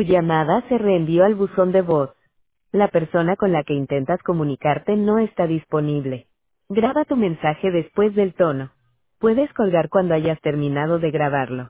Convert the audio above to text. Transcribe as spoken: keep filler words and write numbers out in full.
Tu llamada se reenvió al buzón de voz. La persona con la que intentas comunicarte no está disponible. Graba tu mensaje después del tono. Puedes colgar cuando hayas terminado de grabarlo.